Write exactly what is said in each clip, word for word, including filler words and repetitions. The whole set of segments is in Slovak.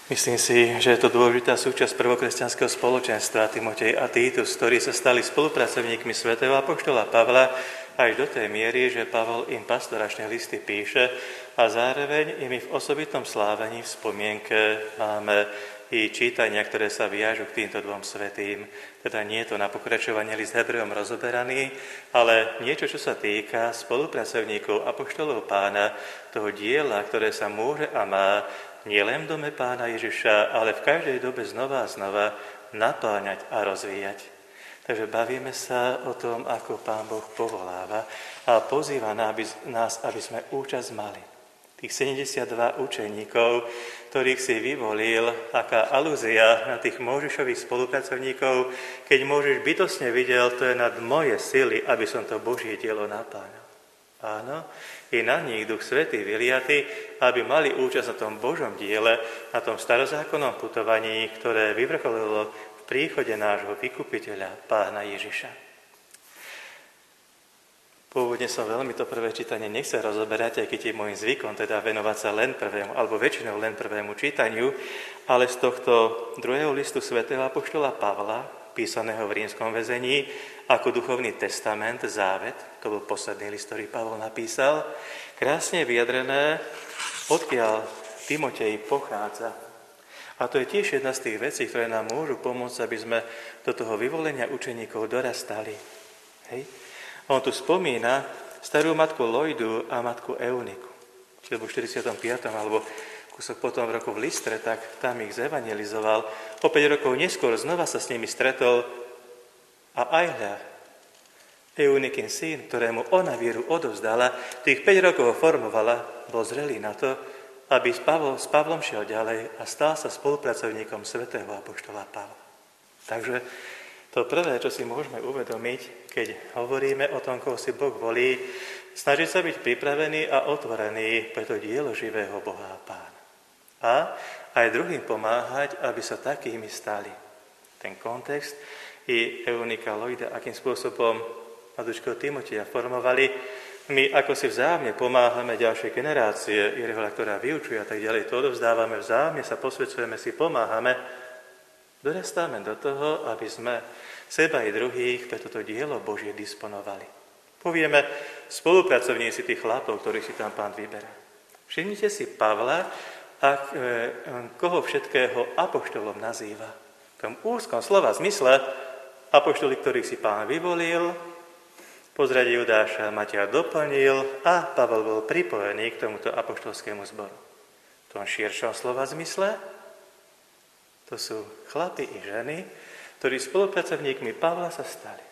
Myslím si, že je to dôležitá súčasť prvokresťanského spoločenstva Timotej a Títus, ktorí sa stali spolupracovníkmi svätého apoštola Pavla až do tej miery, že Pavol im pastoračné listy píše a zároveň im v osobitnom slávení v spomienke máme i čítania, ktoré sa viažu k týmto dvom svätým. Teda nie je to na pokračovanie list Hebrejom rozoberaný, ale niečo, čo sa týka spolupracovníkov apoštolov Pána, toho diela, ktoré sa môže a má nielen v dome Pána Ježiša, ale v každej dobe znova a znova napáňať a rozvíjať. Takže bavíme sa o tom, ako Pán Boh povoláva a pozýva nás, aby sme účasť mali. Tých sedemdesiatdva učeníkov, ktorých si vyvolil, aká alúzia na tých Mojžišových spolupracovníkov, keď Mojžiš bytostne videl, to je nad moje sily, aby som to Božie dielo napáňal. Áno, i na nich Duch Svätý vyliaty, aby mali účasť na tom Božom diele, na tom starozákonnom putovaní, ktoré vyvrcholilo v príchode nášho vykupiteľa, Pána Ježiša. Pôvodne som veľmi to prvé čítanie nechcel rozoberať, aj keď je môjim zvykom teda venovať sa len prvému, alebo väčšinou len prvému čítaniu, ale z tohto druhého listu svätého apoštola Pavla, písaného v rímskom väzení, ako duchovný testament, závet, to bol posledný list, ktorý Pavol napísal, krásne vyjadrené, odkiaľ Timotej pochádza. A to je tiež jedna z tých vecí, ktoré nám môžu pomôcť, aby sme do toho vyvolenia učeníkov dorastali. Hej? On tu spomína starú matku Lojdu a matku Euniku. Čiže v štyridsiatom piatom alebo kúsok potom v roku v Listre, tak tam ich zevangelizoval. O päť rokov neskôr znova sa s nimi stretol a aj hľa, Eunikin syn, ktorému ona vieru odovzdala, tých päť rokov ho formovala, bol zrelý na to, aby s, Pavlom, s Pavlom šiel ďalej a stal sa spolupracovníkom svätého apoštola Pavla. Takže to prvé, čo si môžeme uvedomiť, keď hovoríme o tom, koho si Boh volí, snažiť sa byť pripravený a otvorený pre to dielo živého Boha a Pána. A aj druhým pomáhať, aby sa takými stali. Ten kontext i Eunika Lojda, akým spôsobom mladúčkého Timoteja formovali, my ako si vzájomne pomáhame ďalšej generácie, Jerehoľa, ktorá vyučuje a tak ďalej, to odovzdávame vzájomne, sa posvedcujeme, si pomáhame, dorastáme do toho, aby sme seba i druhých pre toto dielo Božie disponovali. Povieme, spolupracovníci tých chlapov, ktorých si tam Pán vyberá. Všimnite si Pavla, a koho všetkého apoštolom nazýva. V tom úzkom slova zmysle apoštoli, ktorých si Pán vyvolil, pozradí Judáša Mateja doplnil a Pavel bol pripojený k tomuto apoštolskému zboru. V tom širšom slova zmysle to sú chlapi i ženy, ktorí spolupracovníkmi Pavla sa stali.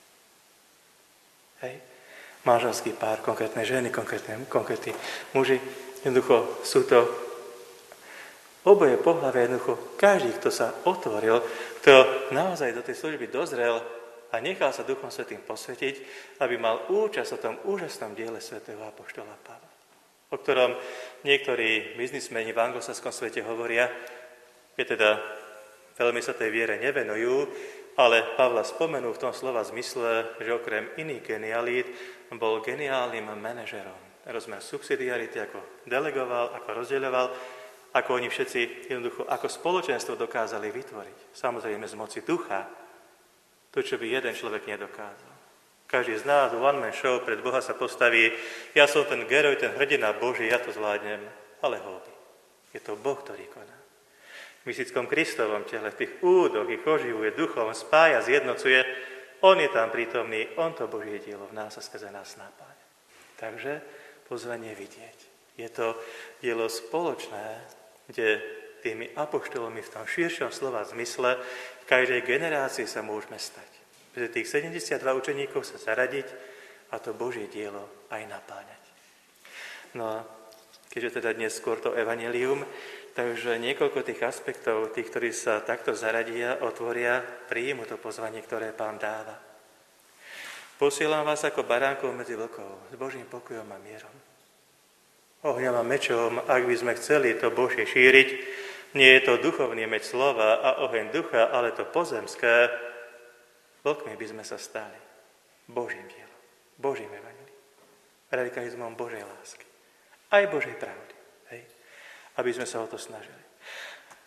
Hej. Manželský pár, konkrétne ženy, konkrétne, konkrétni muži. Jednoducho sú to oboje pohlavia, jednoducho každý, kto sa otvoril, kto naozaj do tej služby dozrel a nechal sa Duchom Svätým posvetiť, aby mal účasť o tom úžasnom diele svätého apoštola Pavla, o ktorom niektorí biznismeni v anglosaskom svete hovoria, že teda veľmi sa tej viere nevenujú, ale Pavla spomenú v tom slova zmysle, že okrem iných genialít bol geniálnym manažerom. Rozmer subsidiarity, ako delegoval, ako rozdeľoval, ako oni všetci jednoducho, ako spoločenstvo dokázali vytvoriť. Samozrejme z moci ducha, to, čo by jeden človek nedokázal. Každý z nás, one man show, pred Boha sa postaví, ja som ten geroj, ten hrdina Boží, ja to zvládnem, ale hobby. Je to Boh, ktorý koná. V mystickom Kristovom tele, v tých údoch ich oživuje duchom, spája, zjednocuje. On je tam prítomný, on to Božie dielo v nás a skrze nás napája. Takže pozvanie vidieť. Je to dielo spoločné, kde tými apoštolmi v tom širšom slova zmysle v každej generácii sa môžeme stať. Že tých sedemdesiatdva učeníkov sa zaradiť a to Božie dielo aj napáňať. No a keďže teda dnes skôr to evanjelium, takže niekoľko tých aspektov, tých, ktorí sa takto zaradia, otvoria, príjmu to pozvanie, ktoré Pán dáva. Posielam vás ako baránkov medzi vlkov, s Božím pokojom a mierom. Ohňom a mečom, ak by sme chceli to Božie šíriť, nie je to duchovný meč slova a oheň ducha, ale to pozemské, vlkmi by sme sa stali Božím dielom, Božím evanjeliom, radikalizmom Božej lásky, aj Božej pravdy. Hej? Aby sme sa o to snažili.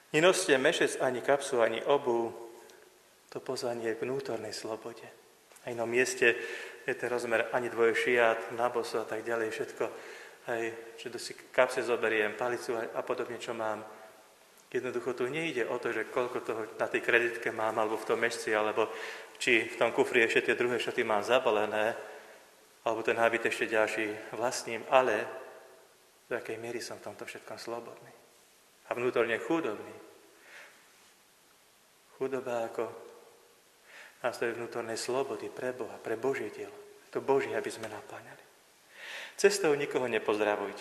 Nenoste mešec ani kapsu, ani obu. To pozvanie k vnútornej slobode. Na inom mieste je ten rozmer ani dvoje šiat, na boso a tak ďalej, všetko. Aj, že si kapse zoberiem, palicu a, a podobne, čo mám. Jednoducho tu nejde o to, že koľko toho na tej kreditke mám, alebo v tom mešci, alebo či v tom kufri ešte tie druhé šaty mám zabalené, alebo ten hábit ešte ďalší vlastním, ale do akej miery som v tomto všetkom slobodný. A vnútorne chudobný. Chudoba ako nástroj vnútornej slobody pre Boha, pre Božie dielo. To Božie, aby sme napáňali. Cestou nikoho nepozdravujte.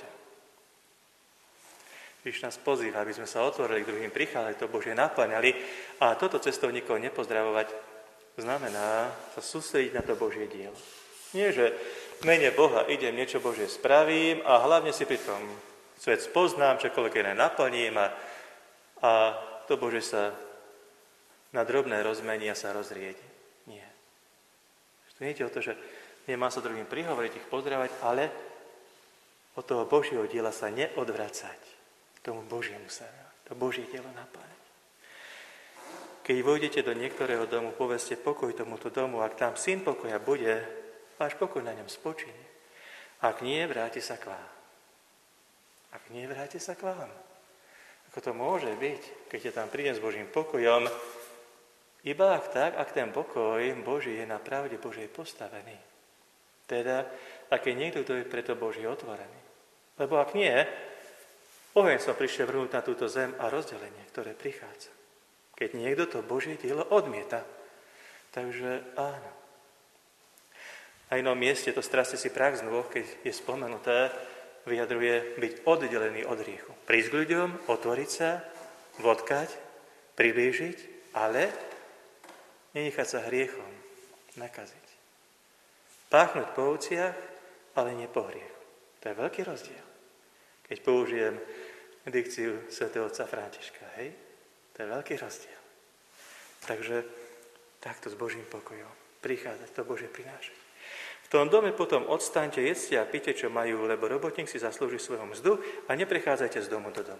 Když nás pozýva, aby sme sa otvorili k druhým, prichádzali, to Božie napáňali a toto cestou nikoho nepozdravovať znamená sa sústrediť na to Božie dielo. Nie, že v mene Boha idem, niečo Božie spravím a hlavne si pri tom svet spoznám, čokoľvek iné naplním a, a to Bože sa na drobné rozmení a sa rozriedi. Nie. To nie je o to, že nemá sa druhým prihovoriť, ich pozdravať, ale od toho Božieho diela sa neodvracať. K tomu Božiemu sa, to Božie dielo napájať. Keď vojdete do niektorého domu, povedzte pokoj tomuto domu, ak tam syn pokoja bude, váš pokoj na ňom spočinie. Ak nie, vráti sa k vám. Ak nie, vráti sa k vám. Ako to môže byť, keď je tam prídem s Božím pokojom, iba ak tak, ak ten pokoj Boží je na pravde Božej postavený. Teda, ak je niekto, kto je preto Boží otvorený. Lebo ak nie, oheň sa prišiel vrhnúť na túto zem a rozdelenie, ktoré prichádza. Keď niekto to Božie dielo odmieta. Takže áno. Na inom mieste to strastie si prach z nôh, keď je spomenuté, vyjadruje byť oddelený od hriechu. Prísť k ľuďom, otvoriť sa, vodkať, priblížiť, ale nenechať sa hriechom nakaziť. Páchnuť po ovciach, ale nie po hriechu. To je veľký rozdiel. Keď použijem dikciu svätého otca Františka, hej? To je veľký rozdiel. Takže takto s Božím pokojom prichádzať, to Božie prinášať. V tom dome potom odstaňte, jedzte a pite, čo majú, lebo robotník si zaslúži svoju mzdu a neprechádzajte z domu do domu.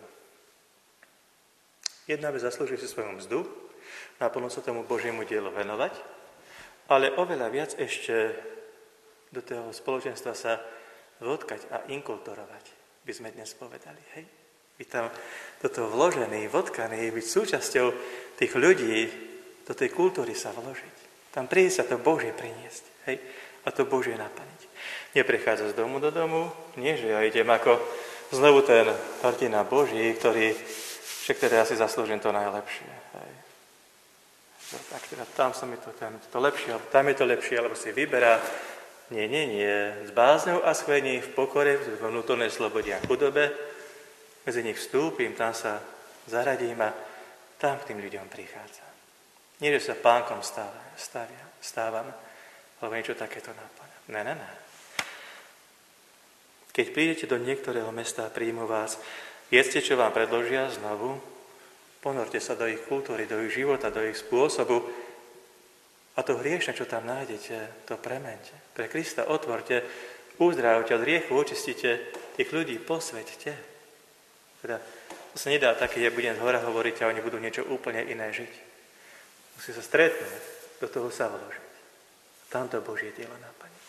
Jedna vec, zaslúži si svoju mzdu, naplno sa tomu Božiemu dielu venovať, ale oveľa viac ešte do toho spoločenstva sa vodkať a inkulturovať, by sme dnes povedali, hej? Byť tam do toho vložený, vodkaný, byť súčasťou tých ľudí, do tej kultúry sa vložiť. Tam príde sa to Božie priniesť, hej? A to Božie naplniť. Neprechádza z domu do domu, nie, že ja idem ako znovu ten hrdina Boží, ktorý však teda ja si zaslúžim to najlepšie, hej? Tak teda tam sa mi to, tam je to lepšie, alebo tam je to lepšie, alebo si vyberá. Nie, nie, nie. S bázňou a schvení v pokore, v vnútornej slobode a chudobe, medzi nich vstúpim, tam sa zaradím a tam k tým ľuďom prichádza. Nie, že sa pánkom stavia, stavia, stávam, alebo niečo takéto nápadá. Ne, ne, ne. Keď prídete do niektorého mesta a príjmu vás, jedzte, čo vám predložia znovu, ponorte sa do ich kultúry, do ich života, do ich spôsobu a to hriešne, čo tam nájdete, to premente. Pre Krista otvorte, uzdravte od hriechu, očistite, tých ľudí posveťte. Teda to sa nedá také, že budem z hora hovoriť a oni budú niečo úplne iné žiť. Musí sa stretnúť, do toho sa vložiť. Tamto Božie dielo naplní.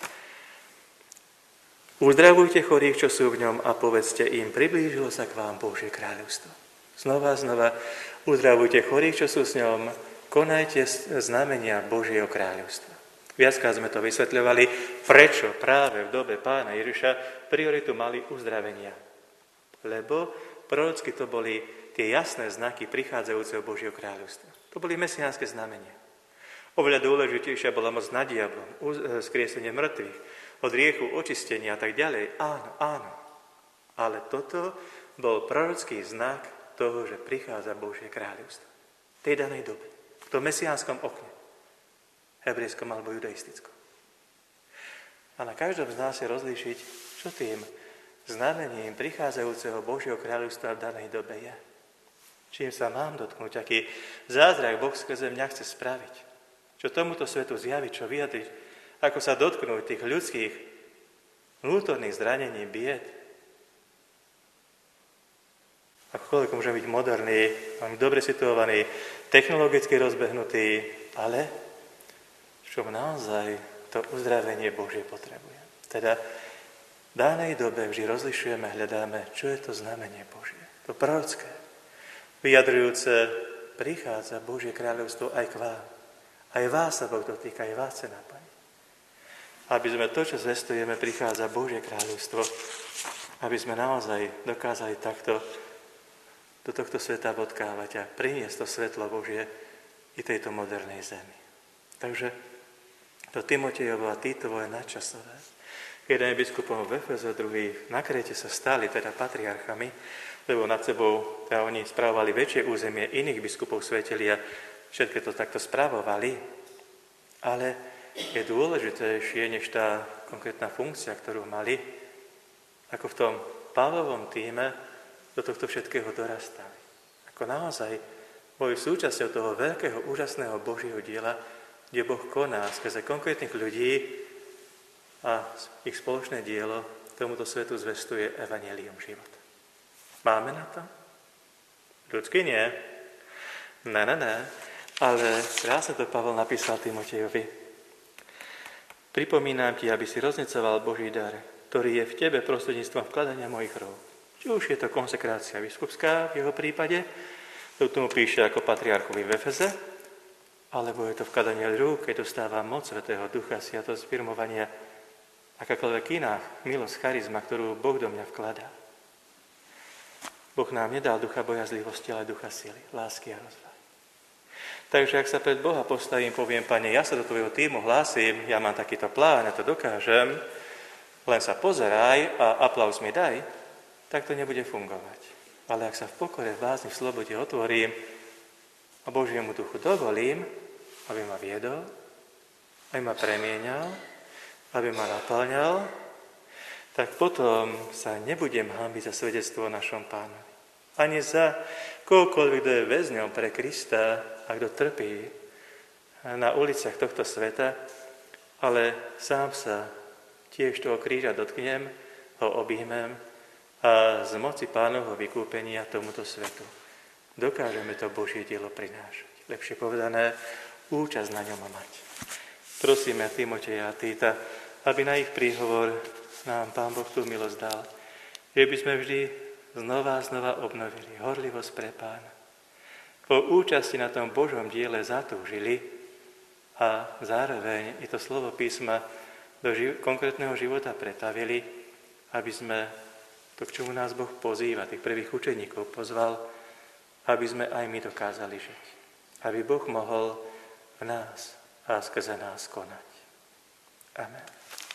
Uzdravujte chorých, čo sú v ňom a povedzte im, priblížilo sa k vám Božie kráľovstvo. Znova, znova, uzdravujte chorých, čo sú s ňom, konajte znamenia Božieho kráľovstva. Viackrát sme to vysvetľovali, prečo práve v dobe Pána Ježiša prioritu mali uzdravenia. Lebo prorocky to boli tie jasné znaky prichádzajúceho Božieho kráľovstva. To boli mesiánske znamenia. Oveľa dôležitejšia bola moc nad diablom, skriesenie mŕtvych, od riechu, očistenia a tak ďalej. Áno, áno. Ale toto bol prorocký znak toho, že prichádza Božie kráľovstvo. V tej danej dobe. V tom mesiánskom okne. Hebrejskom alebo judaistickom. A na každom z nás je rozlíšiť, čo tým znamením prichádzajúceho Božieho kráľovstva v danej dobe je. Čím sa mám dotknúť, aký zázrak Boh skrze mňa chce spraviť. Čo tomuto svetu zjaviť, čo vyjadriť, ako sa dotknúť tých ľudských vnútorných zranení, bied. Akokoľvek môže byť moderný, dobre situovaný, technologicky rozbehnutý, ale v čom naozaj to uzdravenie Božie potrebuje. Teda v danej dobe vždy rozlišujeme, hľadáme, čo je to znamenie Božie. To prorocké, vyjadrujúce, prichádza Božie kráľovstvo aj k vám. Aj vás sa Boh dotýka, aj vás chce naplniť. Aby sme to, čo zvestujeme, prichádza Božie kráľovstvo, aby sme naozaj dokázali takto do tohto sveta bodkávať a priniesť to svetlo Božie i tejto modernej zemi. Takže to Timotejovo a Týtovo je nadčasové. Jeden je biskupom v Efeze, druhý na Kréte sa stali teda patriarchami, lebo nad sebou teda oni spravovali väčšie územie iných biskupov sveteli a všetko to takto spravovali, ale je dôležitejšie než tá konkrétna funkcia, ktorú mali, ako v tom Pavlovom týme do tohto všetkého dorastali. Ako naozaj boli súčasťou toho veľkého, úžasného Božieho diela, kde Boh koná skrze konkrétnych ľudí a ich spoločné dielo tomuto svetu zvestuje evanjelium života. Máme na to? Ľudsky nie. Ne, ne, ne. Ale krásne to Pavel napísal Timotejovi. Pripomínam ti, aby si roznecoval Boží dar, ktorý je v tebe prostredníctvom vkladania mojich rúk. Či už je to konsekrácia biskupská v jeho prípade, to tomu píše ako patriarchovi v Efeze, alebo je to vkladanie rúk, keď dostáva moc Svätého Ducha, sviatosť firmovania, akákoľvek iná milosť, charizma, ktorú Boh do mňa vkladá. Boh nám nedal ducha bojazlivosti, ale ducha sily, lásky a rozvahy. Takže ak sa pred Boha postavím, poviem, Pane, ja sa do tvojho týmu hlásim, ja mám takýto plán, ja to dokážem, len sa pozeraj a aplauz mi daj, tak to nebude fungovať. Ale ak sa v pokore, v bázni, v slobode otvorím a Božiemu duchu dovolím, aby ma viedol, aby ma premieňal, aby ma naplňal, tak potom sa nebudem hanbiť za svedectvo o našom Pánovi. Ani za kohokoľvek, kto je väzňom pre Krista a kto trpí na uliciach tohto sveta, ale sám sa tiež toho kríža dotknem, ho objímem a z moci Pánovho vykúpenia tomuto svetu dokážeme to Božie dielo prinášať. Lepšie povedané, účasť na ňom mať. Prosíme Timoteja a Týta, aby na ich príhovor nám Pán Boh tú milosť dal, že by sme vždy znova a znova obnovili horlivosť pre Pána. Po účasti na tom Božom diele zatúžili a zároveň i to slovo písma do živ- konkrétneho života pretavili, aby sme to, k čomu nás Boh pozýva, tých prvých učeníkov pozval, aby sme aj my dokázali žiť. Aby Boh mohol v nás a skrze nás konať. Amen.